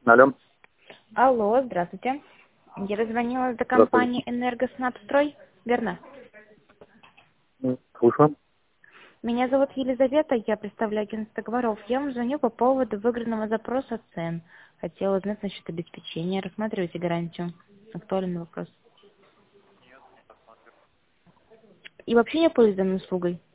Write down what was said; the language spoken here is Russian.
Алло. Алло, здравствуйте. Я дозвонилась до Здравствуйте. компании «Энергоснабстрой», верно? Слушаю. Меня зовут Елизавета, я представляю агентство «Говоров». Я вам звоню по поводу выигранного запроса цен. Хотела узнать насчет обеспечения. Рассматриваете гарантию? Актуальный вопрос. И вообще не пользуюсь данной услугой?